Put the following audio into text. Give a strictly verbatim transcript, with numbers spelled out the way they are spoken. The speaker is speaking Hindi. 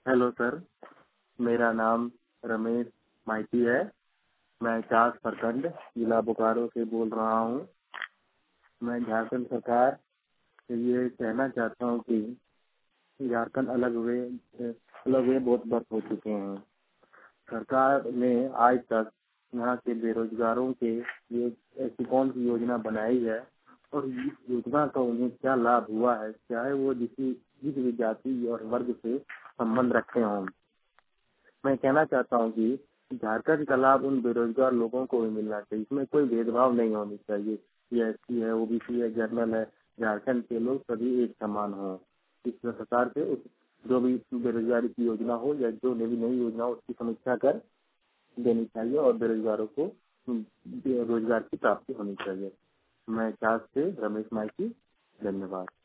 हेलो सर, मेरा नाम रमेश माइती है। मैं चास प्रखंड जिला बोकारो से बोल रहा हूँ। मैं झारखंड सरकार से ये कहना चाहता हूँ कि झारखंड अलग हुए अलग हुए बहुत वर्ष हो चुके हैं। सरकार ने आज तक यहाँ के बेरोजगारों के लिए ऐसी कौन सी योजना बनाई है और इस योजना का उन्हें क्या लाभ हुआ है, चाहे वो किसी जिस भी जाति और वर्ग से संबंध रखते हों। मैं कहना चाहता हूँ कि झारखंड का लाभ उन बेरोजगार लोगों को भी मिलना चाहिए। इसमें कोई भेदभाव नहीं होनी चाहिए। ये एस सी है, ओबीसी है, जनरल है, झारखंड के लोग सभी एक समान हों। इस प्रकार से उस जो भी बेरोजगारी की योजना हो या जो नई नई योजना हो उसकी समीक्षा कर देनी चाहिए और बेरोजगारों को रोजगार की प्राप्ति होनी चाहिए। मैं चास से रमेश माइती, धन्यवाद।